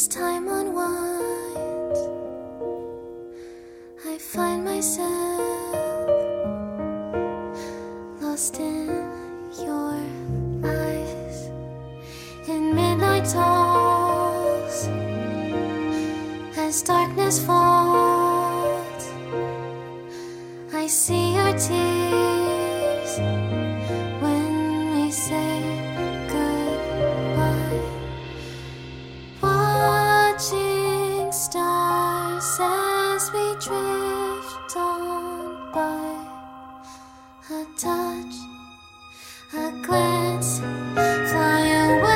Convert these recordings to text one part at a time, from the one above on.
As time unwinds, I find myself lost in your eyes. In midnight talks, as darkness falls, I see your tears when we say goodbye. Watching stars as we drift on by. A touch, a glance, fly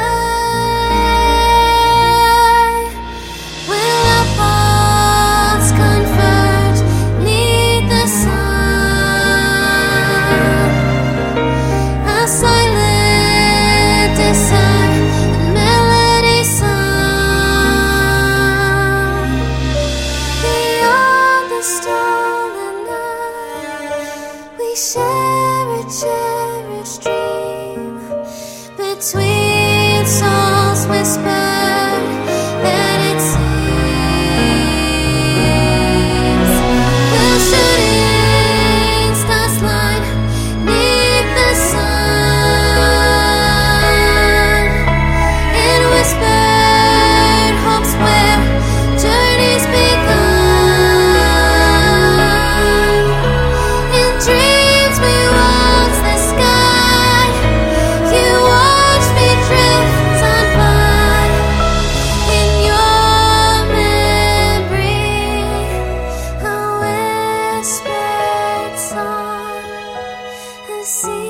away. Will our paths converge 'neath the sun? A silent desire, a melody sung beyond the stolen night. We share a cherished dream between souls whispered, and it seems we'll shooting stars line 'neath the sun, in whispered hopes where journeys begun. In dreams we walk the sky. You watch me drift on by. In your memory, a whispered song, a sea